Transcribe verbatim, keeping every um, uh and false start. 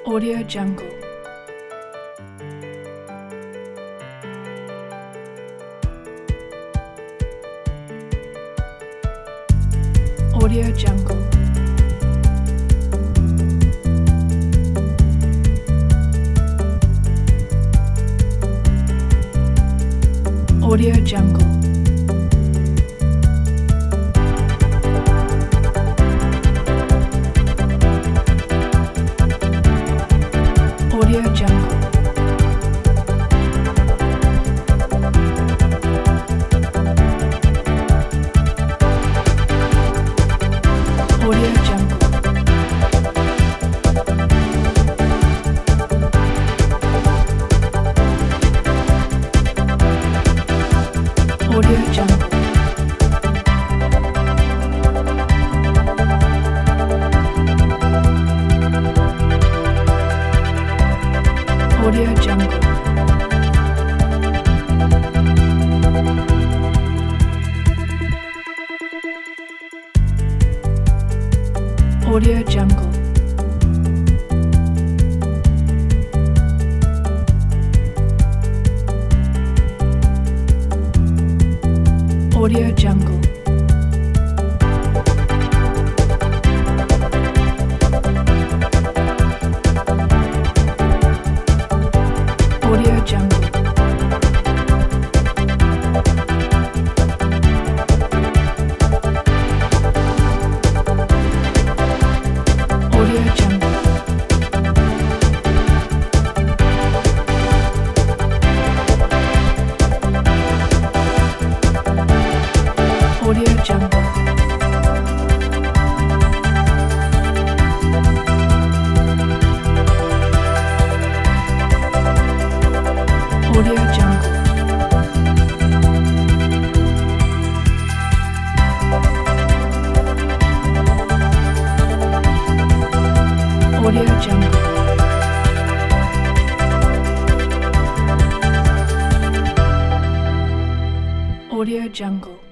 Audio Jungle. Audio Jungle. Audio Jungle. Audio Jungle. Audio Jungle. Audio Jungle. Audio Jungle. Audio Jungle. Audio Jungle. Audio Jungle. Audio Jungle. Audio Jungle. Audio Jungle. Audio Jungle. Audio Jungle.